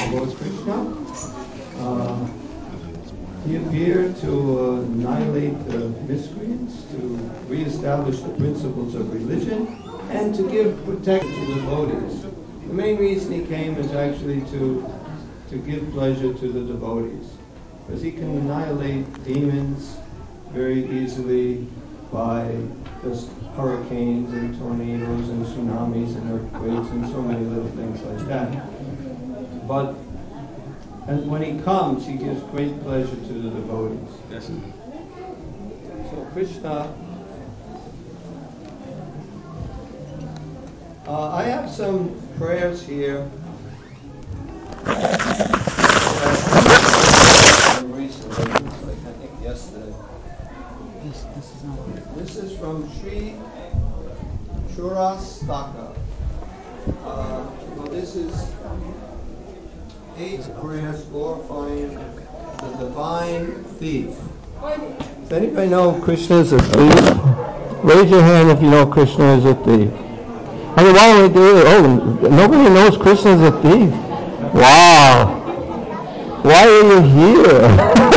Lord Krishna. He appeared to annihilate the miscreants, to reestablish the principles of religion, and to give protection to the devotees. The main reason he came is actually to give pleasure to the devotees, because he can annihilate demons very easily by just hurricanes and tornadoes and tsunamis and earthquakes and so many little things like that. But and when he comes, he gives great pleasure to the devotees. Yes. So Krishna, I have some prayers here. Recently, like I think yesterday. This is from Sri Shurastaka. Well, this is 8 prayers glorifying the divine thief. Does anybody know Krishna is a thief? Raise your hand if you know Krishna is a thief. I mean, why don't we do it? Oh, nobody knows Krishna is a thief. Wow. Why are you here?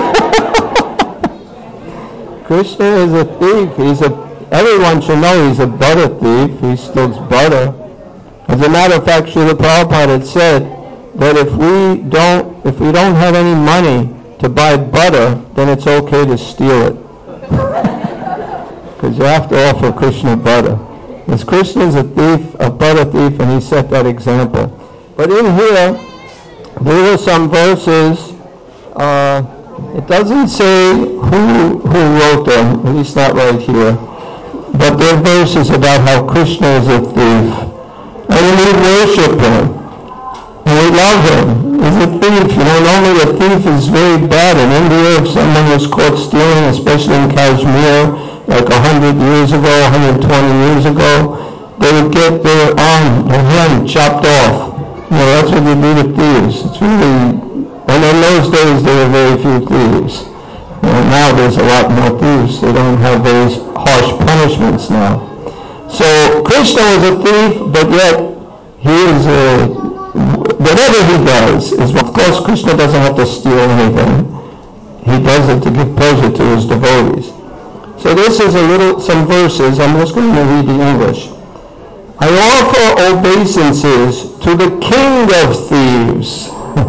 Krishna is a thief. Everyone should know he's a butter thief. He steals butter. As a matter of fact, Srila Prabhupada had said that if we don't have any money to buy butter, then it's okay to steal it. Because you have to offer Krishna butter. Because Krishna is a thief, a butter thief, and he set that example. But in here, there are some verses. It doesn't say who wrote them, at least not right here. But there are verses about how Krishna is a thief. And we worship him. And we love him. He's a thief. Normally a thief is very bad. In India, if someone was caught stealing, especially in Kashmir, like 100 years ago, 120 years ago, they would get their arm, their hand chopped off. That's what you do to thieves. It's really, and in those days there were very few thieves. Now there's a lot more thieves. They don't have those harsh punishments now. So Krishna is a thief, but yet he is whatever he does is, of course, Krishna doesn't have to steal anything. He does it to give pleasure to his devotees. So this is some verses. I'm just going to read the English. I offer obeisances to the King of Thieves,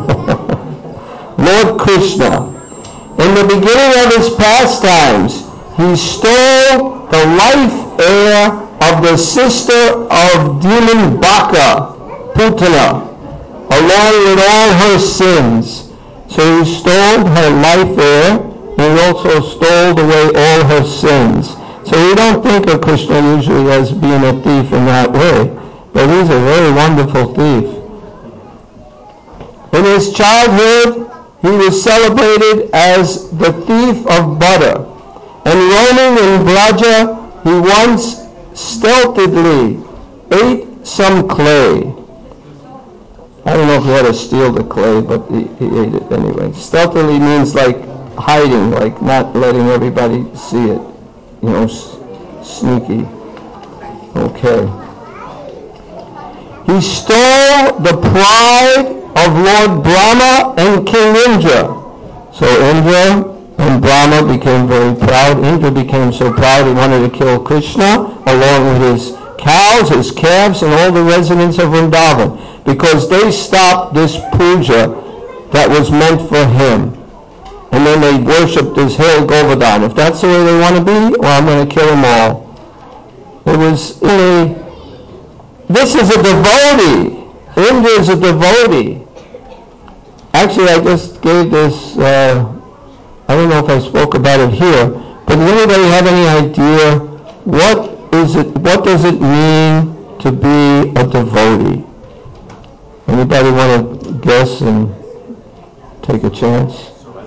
Lord Krishna. In the beginning of his pastimes, he stole the life air of the sister of demon Baka, Putana, along with all her sins. So he stole her life air, and he also stole away all her sins. So we don't think of Krishna usually as being a thief in that way, but he's a very wonderful thief. In his childhood, he was celebrated as the thief of butter, and roaming in Braja, he once stealthily ate some clay. I don't know if he had to steal the clay, but he ate it anyway. Stealthily means like hiding, like not letting everybody see it. Sneaky. Okay. He stole the pride of Lord Brahma and King Indra. So Indra and Brahma became very proud. Indra became so proud he wanted to kill Krishna along with his cows, his calves, and all the residents of Vrindavan, because they stopped this puja that was meant for him. And then they worshipped this hill Govardhan. If that's the way they want to be, well, I'm going to kill them all. This is a devotee. Indra is a devotee. Actually, I just gave this, I don't know if I spoke about it here, but does anybody have any idea what does it mean to be a devotee? Anybody want to guess and take a chance?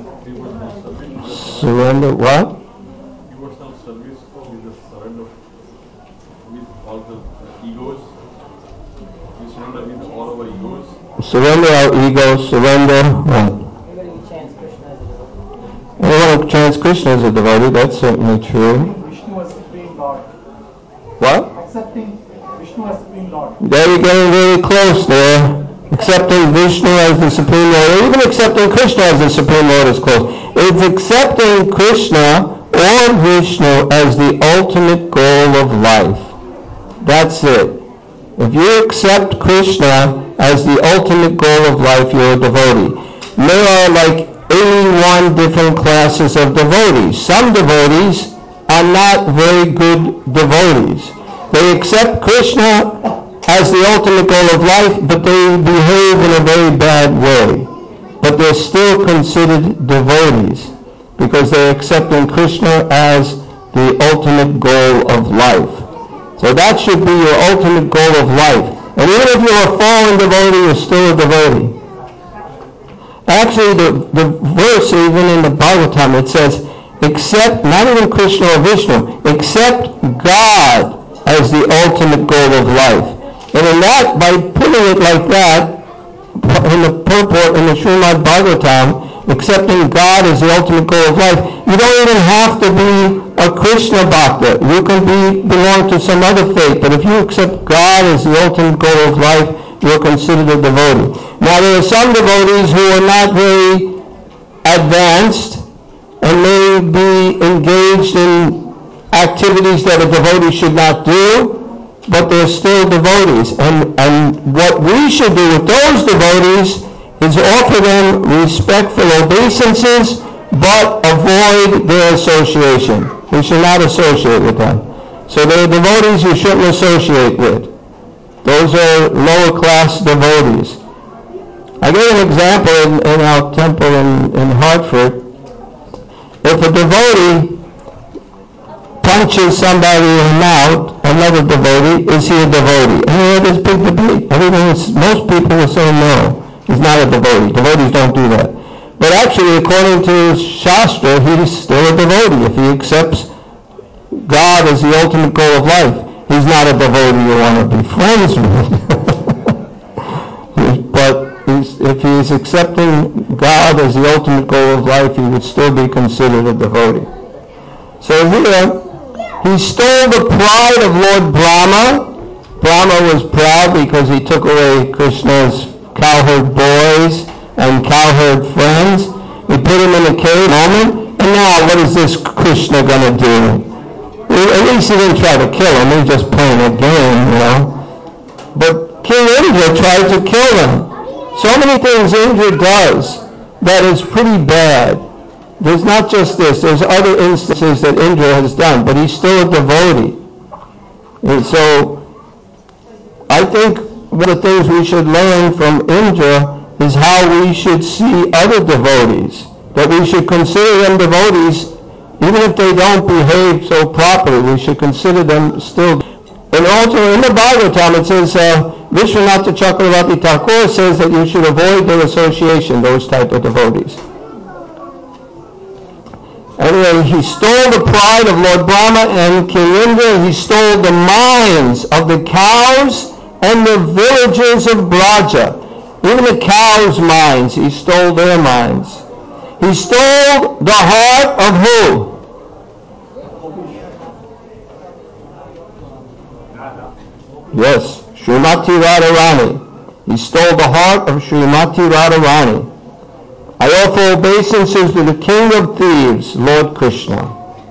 Surrender what? Devotional service with the surrender with all the egos. We surrender with all our egos. Surrender our egos, surrender what? Anybody chants Krishna as a devotee? Anyone chants Krishna as a devotee, that's certainly true. Vishnu as Supreme Lord. What? Accepting Vishnu as Supreme Lord. There you're getting very close there. accepting Vishnu as the Supreme Lord, or even accepting Krishna as the Supreme Lord is close. It's accepting Krishna or Vishnu as the ultimate goal of life. That's it. If you accept Krishna as the ultimate goal of life, you're a devotee. There are like 81 different classes of devotees. Some devotees are not very good devotees. They accept Krishna as the ultimate goal of life, but they behave in a very bad way. But they're still considered devotees because they're accepting Krishna as the ultimate goal of life. So that should be your ultimate goal of life. And even if you're a fallen devotee, you're still a devotee. Actually, the verse, even in the Bhagavatam, it says, accept, not even Krishna or Vishnu, accept God as the ultimate goal of life. And in that, by putting it like that, in the purport in the Srimad Bhagavatam, accepting God as the ultimate goal of life, you don't even have to be a Krishna Bhakta. You can belong to some other faith, but if you accept God as the ultimate goal of life, you're considered a devotee. Now, there are some devotees who are not very advanced and may be engaged in activities that a devotee should not do, but they're still devotees. And what we should do with those devotees is offer them respectful obeisances, but avoid their association. We should not associate with them. So there are devotees you shouldn't associate with. Those are lower class devotees. I gave an example in our temple in Hartford. If a devotee punches somebody in the mouth, another devotee, is he a devotee? And we had this big debate. Most people were saying no, he's not a devotee. Devotees don't do that. But actually, according to Shastra, he's still a devotee. If he accepts God as the ultimate goal of life, he's not a devotee you want to be friends with. But if he's accepting God as the ultimate goal of life, he would still be considered a devotee. So here, he stole the pride of Lord Brahma. Brahma was proud because he took away Krishna's cowherd boys and cowherd friends. He put him in a cave moment, and now what is this Krishna going to do? At least he didn't try to kill him. He was just playing a game, But King Indra tried to kill him. So many things Indra does that is pretty bad. There's not just this. There's other instances that Indra has done, but he's still a devotee. And so I think one of the things we should learn from Indra is how we should see other devotees, that we should consider them devotees even if they don't behave so properly. We should consider them still. And also in the Bhagavatam it says, Vishwanath Chakravarti Thakur says that you should avoid their association, those type of devotees. Anyway, he stole the pride of Lord Brahma and King Indra. He stole the minds of the cows and the villagers of Braja. Even the cows' minds, he stole their minds. He stole the heart of who? Yes, Srimati Radharani. He stole the heart of Srimati Radharani. I offer obeisances to the King of Thieves, Lord Krishna.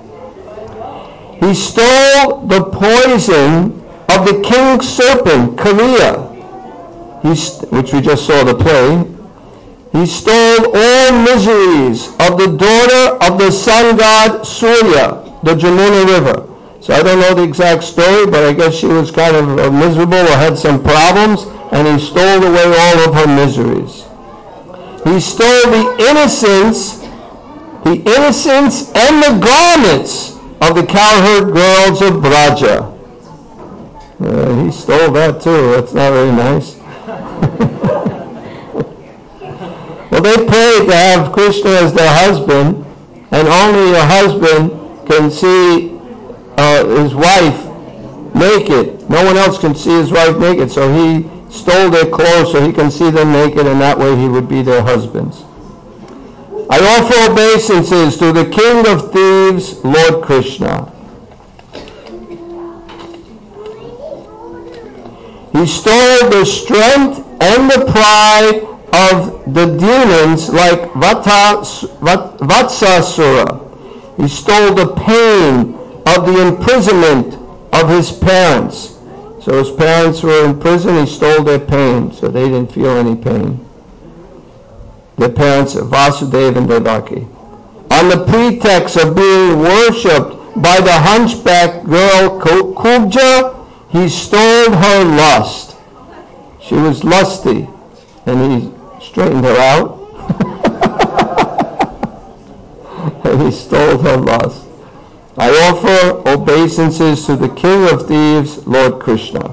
He stole the poison of the king serpent, Kaliya, which we just saw the play. He stole all miseries of the daughter of the sun god Surya, the Jamuna River. So I don't know the exact story, but I guess she was kind of miserable or had some problems, and he stole away all of her miseries. He stole the innocence and the garments of the cowherd girls of Braja. He stole that too. That's not very nice. Well, they pray to have Krishna as their husband, and only a husband can see his wife naked. No one else can see his wife naked, so he stole their clothes so he can see them naked, and that way he would be their husbands. I offer obeisances to the King of Thieves, Lord Krishna. He stole the strength and the pride of the demons like Vatsasura. He stole the pain of the imprisonment of his parents. So his parents were in prison, he stole their pain, so they didn't feel any pain. Their parents, Vasudeva and Devaki. On the pretext of being worshipped by the hunchback girl Kubja, he stole her lust. She was lusty, and he straightened her out. And he stole her lust. I offer obeisances to the King of Thieves, Lord Krishna.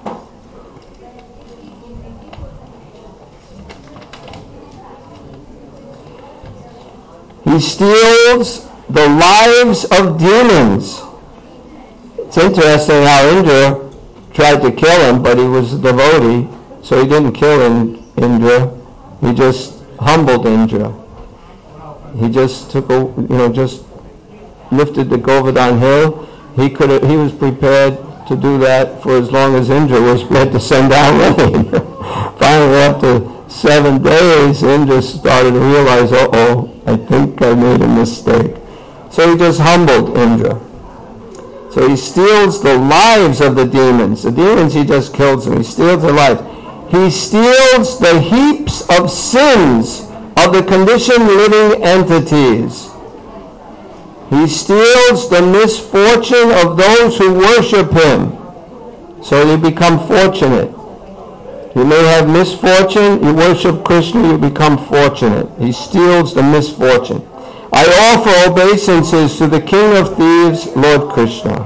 He steals the lives of demons. It's interesting how Indra tried to kill him, but he was a devotee, so he didn't kill Indra. He just humbled Indra. He just took just lifted the Govardhan hill. He was prepared to do that for as long as Indra was prepared to send down rain. Finally, after 7 days, Indra started to realize, I think I made a mistake. So he just humbled Indra. So he steals the lives of the demons. The demons, he just kills them. He steals their lives. He steals the heaps of sins of the conditioned living entities. He steals the misfortune of those who worship him. So you become fortunate. You may have misfortune, you worship Krishna, you become fortunate. He steals the misfortune. I offer obeisances to the King of Thieves, Lord Krishna.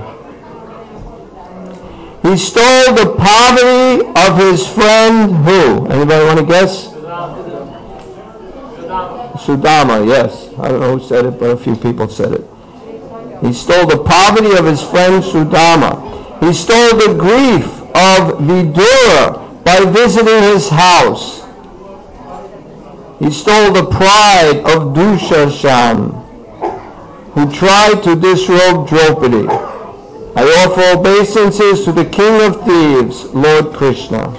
He stole the poverty of his friend who? Anybody want to guess? Sudama, yes. I don't know who said it, but a few people said it. He stole the poverty of his friend Sudama. He stole the grief of Vidura by visiting his house. He stole the pride of Dushashan, who tried to disrobe Draupadi. I offer obeisances to the King of Thieves, Lord Krishna.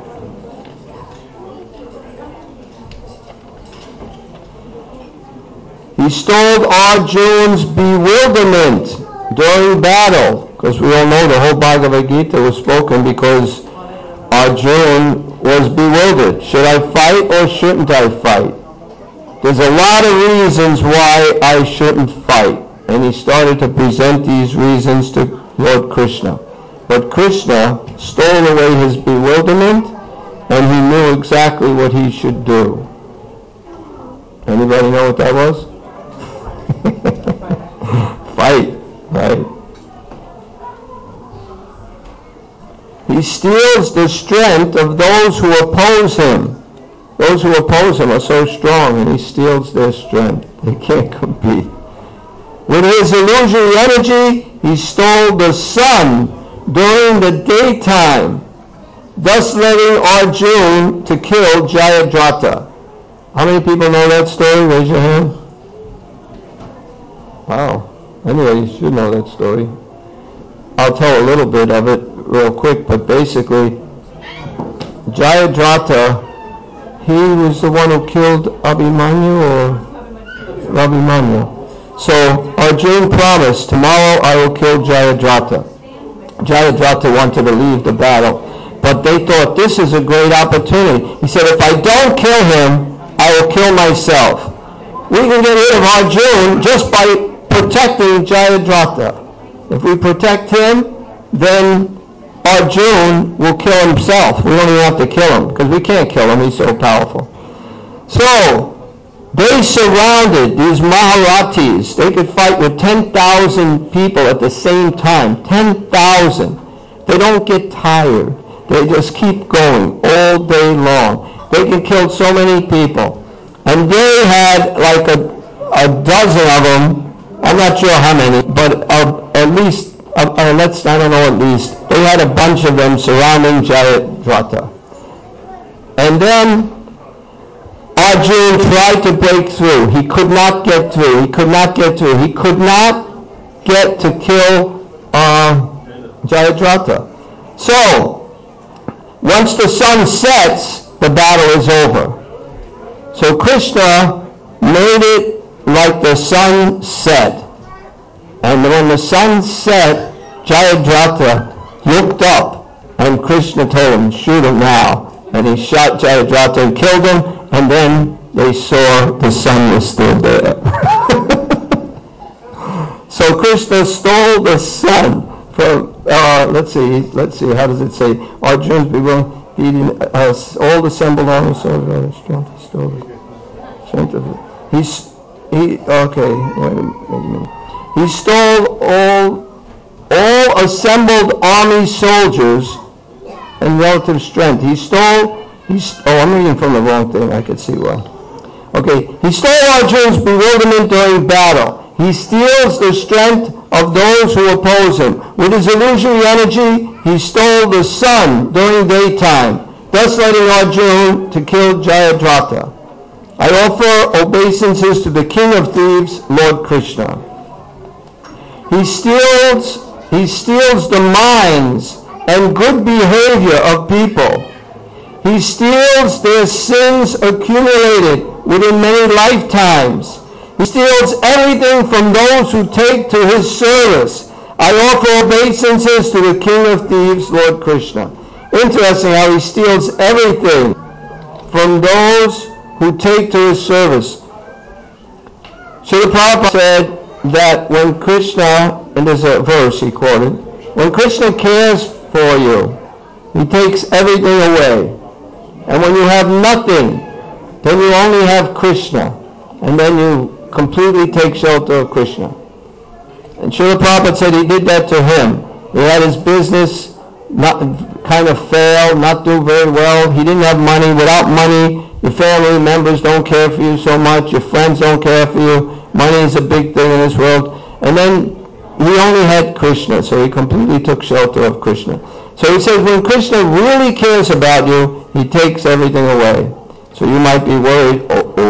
He stole Arjuna's bewilderment during battle, because we all know the whole Bhagavad Gita was spoken because Arjuna was bewildered. Should I fight or shouldn't I fight? There's a lot of reasons why I shouldn't fight. And he started to present these reasons to Lord Krishna. But Krishna stole away his bewilderment, and he knew exactly what he should do. Anybody know what that was? Fight, right? He steals the strength of those who oppose him. Those who oppose him are so strong, and he steals their strength. They can't compete. With his illusory energy, he stole the sun during the daytime, thus letting Arjuna to kill Jayadratha. How many people know that story? Raise your hand. Wow. Anyway, you should know that story. I'll tell a little bit of it real quick, but basically, Jayadratha, he was the one who killed Abhimanyu or Abhimanyu. So Arjuna promised, tomorrow I will kill Jayadratha. Jayadratha wanted to leave the battle, but they thought this is a great opportunity. He said, if I don't kill him, I will kill myself. We can get rid of Arjuna just by protecting Jayadratha. If we protect him, then Arjuna will kill himself. We don't even have to kill him, because we can't kill him. He's so powerful. So they surrounded these Maharathis. They could fight with 10,000 people at the same time. 10,000. They don't get tired. They just keep going all day long. They can kill so many people. And they had like a dozen of them. I'm not sure how many, but at least, I don't know at least. They had a bunch of them surrounding Jayadratha. And then Arjuna tried to break through. He could not get through. He could not get through. He could not get to kill Jayadratha. So, once the sun sets, the battle is over. So Krishna made it like the sun set. And when the sun set, Jayadratha looked up, and Krishna told him, shoot him now. And he shot Jayadratha and killed him, and then they saw the sun was still there. So Krishna stole the sun from, let's see, how does it say? Arjuna's bewildered, all assembled on the strength, he stole the strength of it. Okay, wait a minute. He stole all assembled army soldiers and relative strength. I'm reading from the wrong thing, I could see why. Okay, he stole Arjuna's bewilderment during battle. He steals the strength of those who oppose him. With his illusory energy, he stole the sun during daytime, thus letting Arjuna to kill Jayadratha. I offer obeisances to the King of Thieves, Lord Krishna. He steals the minds and good behavior of people. He steals their sins accumulated within many lifetimes. He steals everything from those who take to his service. I offer obeisances to the King of Thieves, Lord Krishna. Interesting how he steals everything from those who take to his service. Srila Prabhupada said that when Krishna, and there's a verse he quoted, when Krishna cares for you, he takes everything away. And when you have nothing, then you only have Krishna. And then you completely take shelter of Krishna. And Srila Prabhupada said he did that to him. He had his business kind of fail, not do very well. He didn't have money. Without money, your family members don't care for you so much. Your friends don't care for you. Money is a big thing in this world. And then he only had Krishna, so he completely took shelter of Krishna. So he says when Krishna really cares about you, he takes everything away. So you might be worried,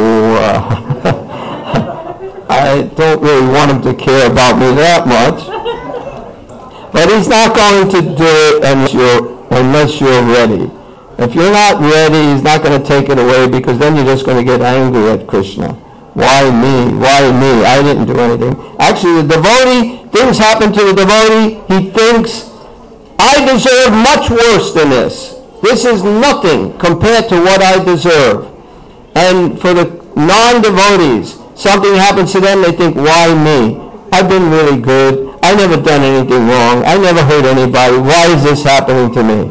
I don't really want him to care about me that much. But he's not going to do it unless you're ready. If you're not ready, he's not going to take it away, because then you're just going to get angry at Krishna. Why me? Why me? I didn't do anything. Actually, the devotee, things happen to the devotee. He thinks, I deserve much worse than this. This is nothing compared to what I deserve. And for the non-devotees, something happens to them, they think, why me? I've been really good. I never done anything wrong. I never hurt anybody. Why is this happening to me?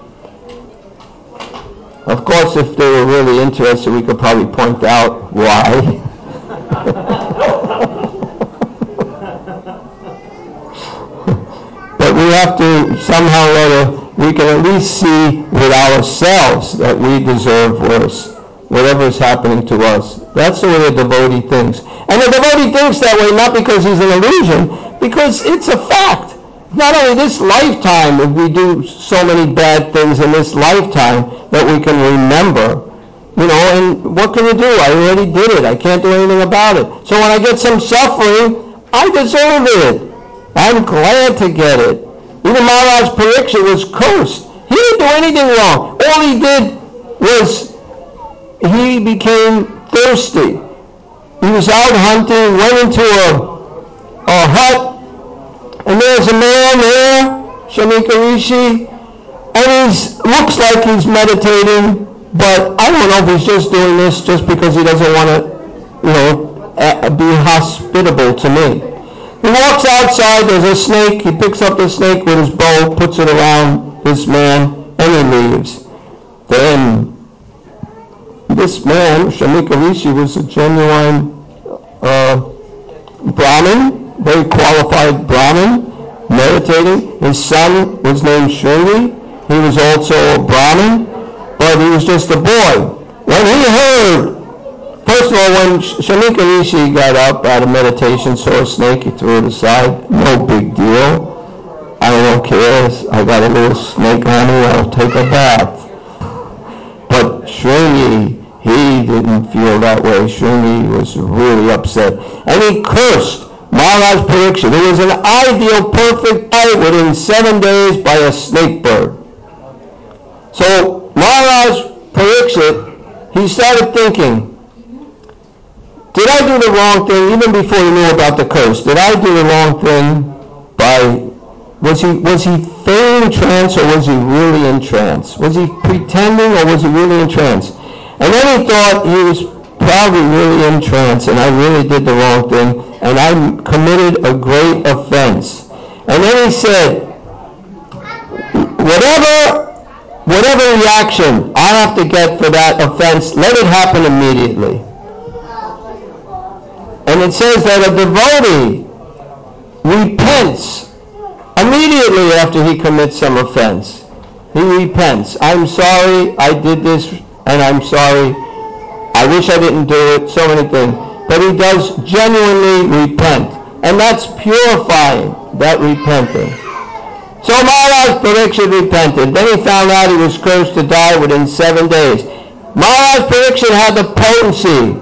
Of course, if they were really interested, we could probably point out why. But we have to somehow or other, we can at least see with ourselves that we deserve worse. Whatever is happening to us. That's the way a devotee thinks. And the devotee thinks that way not because he's an illusion, because it's a fact. Not only this lifetime, if we do so many bad things in this lifetime that we can remember, and what can you do? I already did it. I can't do anything about it. So when I get some suffering, I deserve it. I'm glad to get it. Even Maharaj Parikshit was cursed. He didn't do anything wrong. All he did was he became thirsty. He was out hunting, went into a hut, and there's a man there, Shamika Rishi, and he looks like he's meditating, but I don't know if he's just doing this just because he doesn't want to, be hospitable to me. He walks outside, there's a snake, he picks up the snake with his bow, puts it around this man, and he leaves. Then this man, Shamika Rishi, was a genuine Brahmin, very qualified Brahmin, meditating. His son was named Shringi. He was also a Brahmin, but he was just a boy. When he heard, first of all, when Shamika Rishi got up out of meditation, saw a snake, he threw it aside. No big deal. I don't care. I got a little snake on me. I'll take a bath. But Shringi, he didn't feel that way. Shringi was really upset. And he cursed Maharaj Parikshit, who was an ideal, perfect guy, within 7 days by a snake bird. So Maharaj Parikshit, he started thinking, did I do the wrong thing even before he knew about the curse? Did I do the wrong thing was he feigning trance or was he really in trance? Was he pretending or was he really in trance? And then he thought he was probably really in trance and I really did the wrong thing and I committed a great offense. And then he said, whatever reaction I have to get for that offense, let it happen immediately. And it says that a devotee repents immediately after he commits some offense. He repents. I'm sorry I did this and I'm sorry. I wish I didn't do it, so many things. But he does genuinely repent. And that's purifying, that repenting. So Maharaj Parikshit repented. Then he found out he was cursed to die within 7 days. Maharaj Parikshit had the potency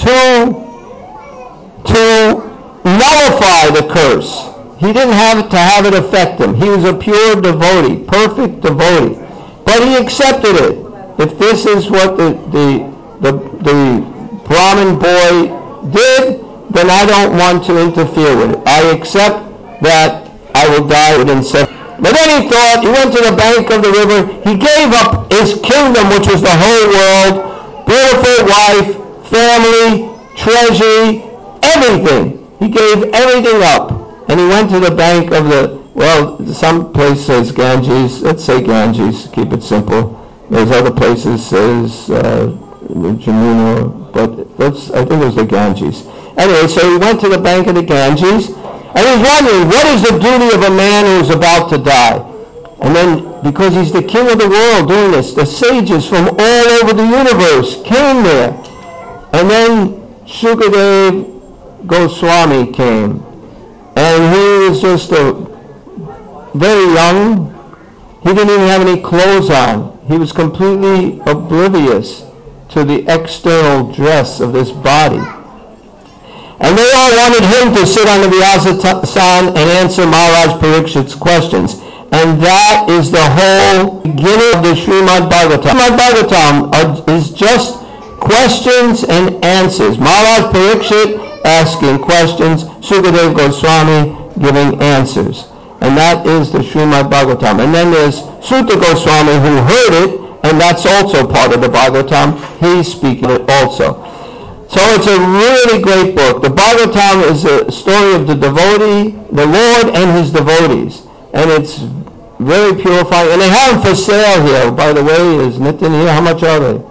to nullify the curse. He didn't have to have it affect him. He was a pure devotee, perfect devotee. But he accepted it. If this is what the Brahmin boy did, then I don't want to interfere with it. I accept that I will die within 7 days. But then he thought, he went to the bank of the river, he gave up his kingdom, which was the whole world, beautiful wife, family, treasury, everything. He gave everything up. And he went to the bank of some place says Ganges. Let's say Ganges, keep it simple. There's other places says Jamuna, but I think it was the Ganges. Anyway, so he went to the bank of the Ganges, and he's wondering, what is the duty of a man who is about to die? And then, because he's the king of the world doing this, the sages from all over the universe came there. And then Shukadev Goswami came. And he was just very young. He didn't even have any clothes on. He was completely oblivious to the external dress of this body. And they all wanted him to sit on the Vyasa-san and answer Maharaj Parikshit's questions. And that is the whole beginning of the Srimad Bhagavatam. Srimad Bhagavatam is just questions and answers. Maharaj Parikshit asking questions, Shukadev Goswami giving answers. And that is the Srimad Bhagavatam. And then there's Suta Goswami who heard it, and that's also part of the Bhagavatam. He's speaking it also. So it's a really great book. The Bhagavatam is a story of the devotee, the Lord and his devotees. And it's very purifying. And they have them for sale here. By the way, is Nitin here? How much are they?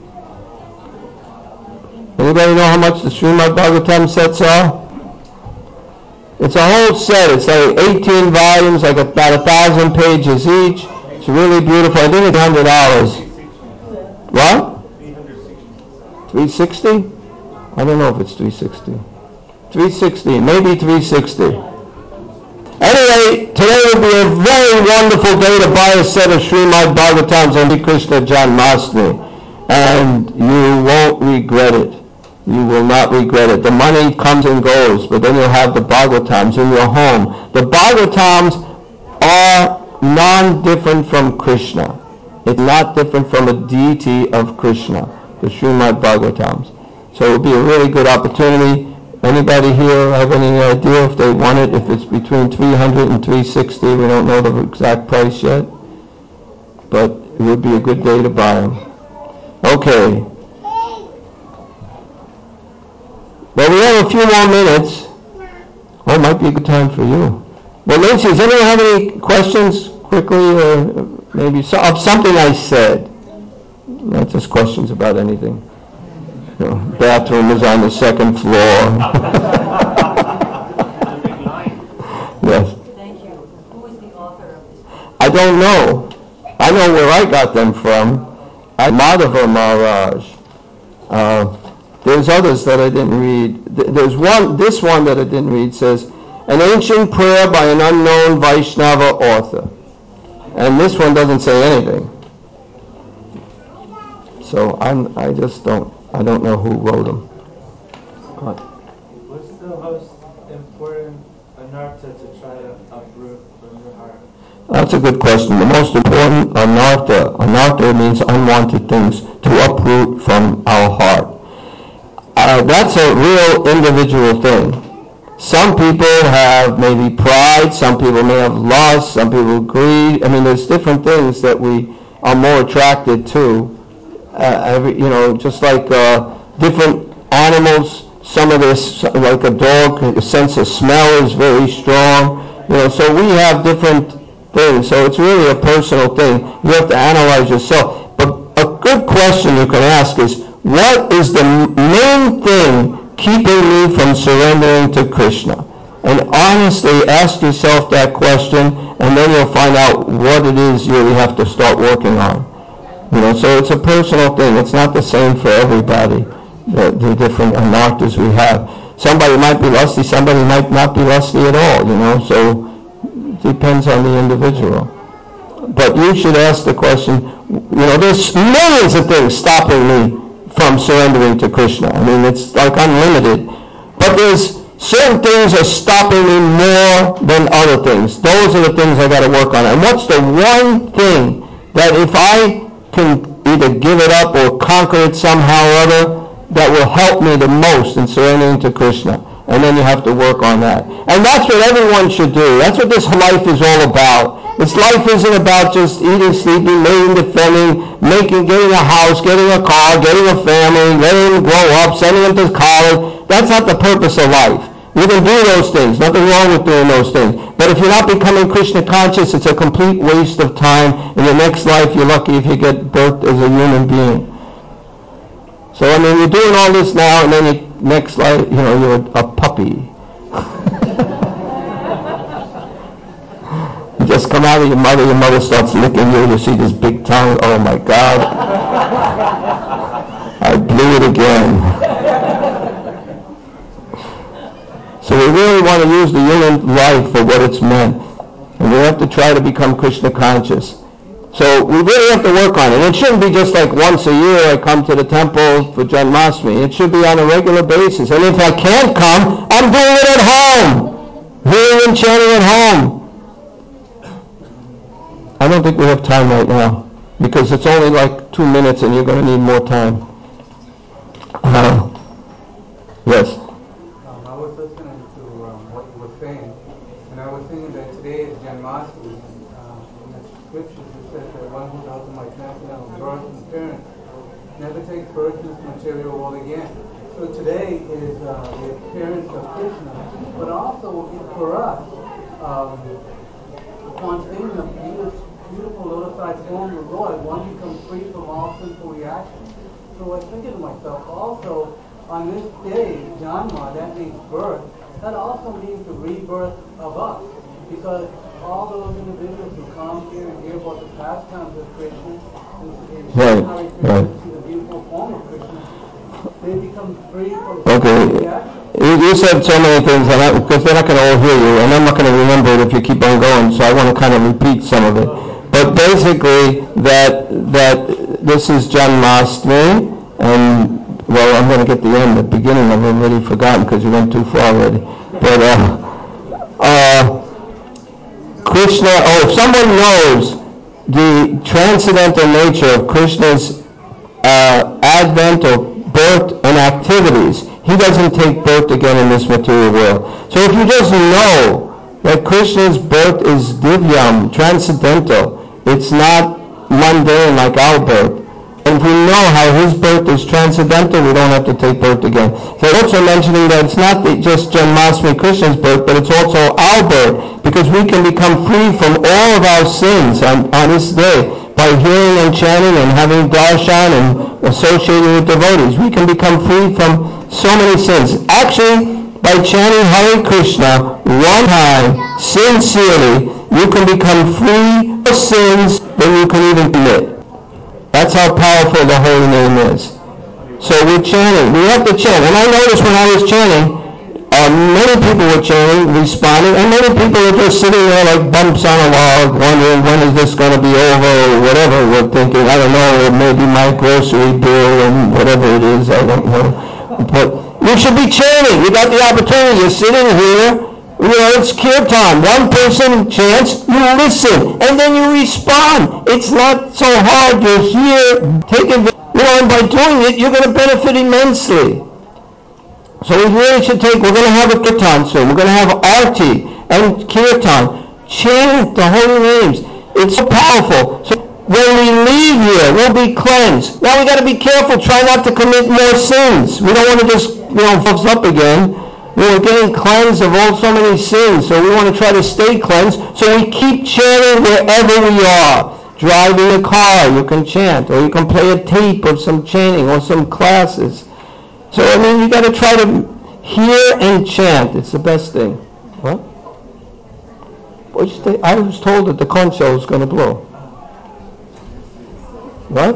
Anybody know how much the Srimad Bhagavatam sets are? It's a whole set. It's like 18 volumes, like about 1,000 pages each. It's really beautiful. I think it's $100. What? 360? I don't know if it's 360. 360, maybe 360. Anyway, today will be a very wonderful day to buy a set of Srimad Bhagavatams on Sri Krishna Janmashtami. And you won't regret it. You will not regret it. The money comes and goes, but then you'll have the Bhagavatams in your home. The Bhagavatams are non-different from Krishna. It's not different from a deity of Krishna, the Srimad Bhagavatams. So it will be a really good opportunity. Anybody here have any idea if they want it? If it's between 300 and 360, we don't know the exact price yet. But it would be a good day to buy them. Okay. Well, we have a few more minutes. Oh, it might be a good time for you. Well, Nancy, does anyone have any questions quickly or maybe of something I said? Not just questions about anything. You know, bathroom is on the second floor. Yes. Thank you. Who is the author of this book? I don't know. I know where I got them from. Madhava Maharaj. There's others that I didn't read. There's one, this one that I didn't read says, an ancient prayer by an unknown Vaishnava author. And this one doesn't say anything. So I don't know who wrote them. What's the most important anartha to try to uproot from your heart? That's a good question. The most important anartha means unwanted things, to uproot from our heart. That's a real individual thing. Some people have maybe pride, some people may have lust, some people greed. I mean, there's different things that we are more attracted to. Just like different animals, some of this, like a dog, a sense of smell is very strong. So we have different things. So it's really a personal thing. You have to analyze yourself. But a good question you can ask is, what is the main thing keeping me from surrendering to Krishna? And honestly, ask yourself that question, and then you'll find out what it is you really have to start working on. So it's a personal thing. It's not the same for everybody, the different anarthas we have. Somebody might be lusty, somebody might not be lusty at all, so it depends on the individual. But you should ask the question, there's millions of things stopping me from surrendering to Krishna. I mean, it's like unlimited. But there's certain things are stopping me more than other things. Those are the things I got to work on. And what's the one thing that if I can either give it up or conquer it somehow or other, that will help me the most in surrendering to Krishna? And then you have to work on that. And that's what everyone should do. That's what this life is all about. This life isn't about just eating, sleeping, mating, defending, getting a house, getting a car, getting a family, letting them grow up, sending them to college. That's not the purpose of life. You can do those things. Nothing wrong with doing those things. But if you're not becoming Krishna conscious, it's a complete waste of time. In your next life, you're lucky if you get birthed as a human being. So, I mean, you're doing all this now, and then your next life, you're a puppy. You just come out of your mother starts licking you, you see this big tongue, oh my God. I blew it again. So we really want to use the human life for what it's meant. And we have to try to become Krishna conscious. So we really have to work on it. And it shouldn't be just like once a year I come to the temple for Janmashtami. It should be on a regular basis. And if I can't come, I'm doing it at home. Hearing and chanting at home. I don't think we have time right now because it's only like 2 minutes and you're going to need more time. Yes? I was listening to what you were saying, and I was thinking that today is Janmashtami. In the scriptures it says that one who does my transcendental birth and parents never takes birth in this material world again. So today is the appearance of Krishna, but also for us, upon seeing the beautiful lotus-like form of the Lord, one becomes free from all sinful reactions. So I was thinking to myself, also, on this day, Janma, that means birth, that also means the rebirth of us. Because all those individuals who come here and hear about the pastimes of Krishna, and see the beautiful form of Krishna, they become free from reactions. You said so many things, because they're not going to all hear you, and I'm not going to remember it if you keep on going, so I want to kind of repeat some of it. But basically, that this is Janmashtami, and, well, I'm going to get the end, the beginning I've already forgotten because you went too far already. But Krishna, if someone knows the transcendental nature of Krishna's advent or birth and activities, he doesn't take birth again in this material world. So if you just know that Krishna's birth is divyam, transcendental, it's not mundane like our birth, and if we know how his birth is transcendental, we don't have to take birth again. So also mentioning that it's not just Janmashtami, Krishna's birth, but it's also our birth, because we can become free from all of our sins on this day by hearing and chanting and having darshan and associating with devotees. We can become free from so many sins. Actually, by chanting Hare Krishna one time, sincerely, you can become free of sins that you can even commit. That's how powerful the holy name is. So we're chanting. We have to chant. And I noticed when I was chanting, many people were chanting, responding, and many people were just sitting there like bumps on a log, wondering when is this going to be over or whatever. We're thinking, I don't know, it may be my grocery bill and whatever it is, I don't know. But you should be chanting. You got the opportunity. You're sitting here. It's kirtan. One person chants, you listen, and then you respond. It's not so hard. You're here. Take advantage. and by doing it, you're going to benefit immensely. So we really should we're going to have a kirtan soon. We're going to have arti and kirtan. Chant the holy names. It's so powerful. So when we leave here, we'll be cleansed. Now we got to be careful. Try not to commit more sins. We don't want to just, fuck up again. We're getting cleansed of so many sins. So we want to try to stay cleansed. So we keep chanting wherever we are. Driving a car, you can chant. Or you can play a tape of some chanting or some classes. So, you got to try to hear and chant. It's the best thing. What? I was told that the conch shell was going to blow. What?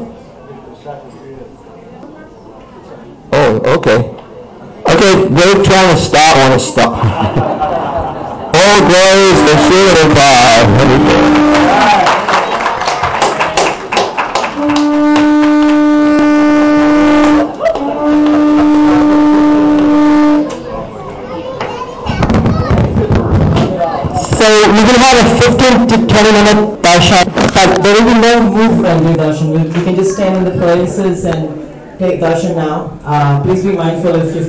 Oh, okay. Okay, they're trying to stop. I want to stop. All glories to Srila Prabhupada. So we're going to have a 15 to 20 minute darshan, but there will be no move-friendly darshan. We can just stand in the places and take darshan now. Please be mindful if you